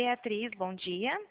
Beatriz, bom dia.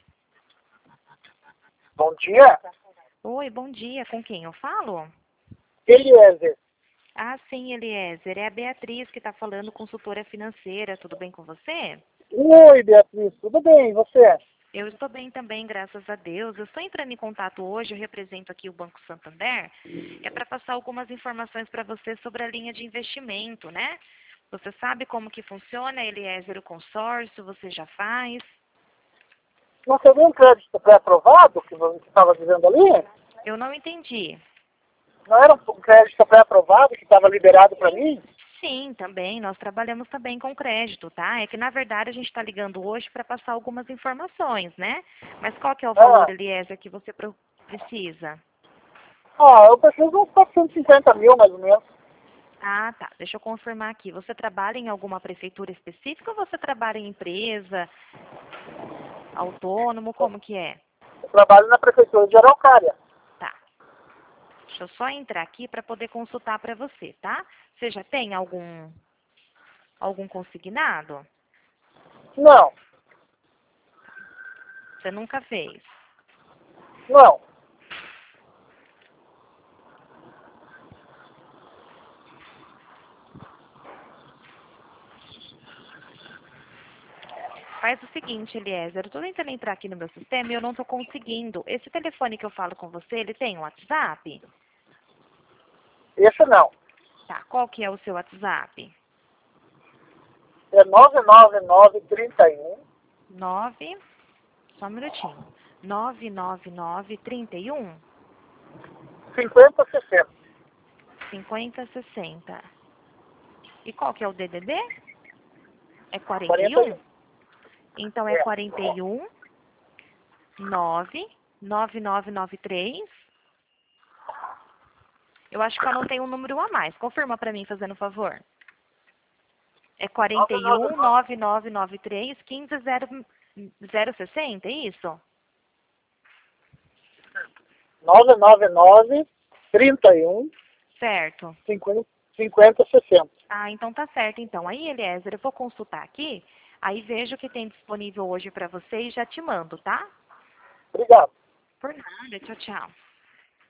Bom dia, Oi, bom dia. Com quem eu falo? Eliezer. Ah, sim, Eliezer. É a Beatriz que está falando, consultora financeira. Tudo bem com você? Oi, Beatriz, tudo bem? E você? Eu estou bem também, graças a Deus. Eu estou entrando em contato hoje, eu represento aqui o Banco Santander, que é para passar algumas informações para você sobre a linha de investimento, né? Você sabe como que funciona, Eliezer, o consórcio? Você já faz? Não seria um crédito pré-aprovado que você estava dizendo ali? Eu não entendi. Não era um crédito pré-aprovado que estava liberado para mim? Sim, também. Nós trabalhamos também com crédito, tá? É que, na verdade, a gente está ligando hoje para passar algumas informações, né? Mas qual que é o valor, Ah, Eliezer, que você precisa? eu preciso de uns 450 mil, mais ou menos. Ah, tá. Deixa eu confirmar aqui. Você trabalha em alguma prefeitura específica ou você trabalha em empresa, autônomo? Como que é? Eu trabalho na prefeitura de Araucária. Tá. Deixa eu só entrar aqui para poder consultar para você, tá? Você já tem algum consignado? Não, Você nunca fez? não. Faz o seguinte, Eliezer, eu tô tentando entrar aqui no meu sistema e eu não tô conseguindo. Esse telefone que eu falo com você, ele tem um WhatsApp? Esse não. Tá, qual que é o seu WhatsApp? É 99931 9, só um minutinho. 99931 5060. 5060. E qual que é o DDD? É 41? 41. Então é É. 41 99993. Eu acho que eu não tenho um número a mais. Confirma pra mim, fazendo favor. É 41 999 9993 15 060, é isso? 999 31 Certo. 50 60. Ah, então tá certo. Então, aí, Eliezer, eu vou consultar aqui, aí vejo o que tem disponível hoje pra você e já te mando, tá? Obrigado. Por nada. Tchau, tchau.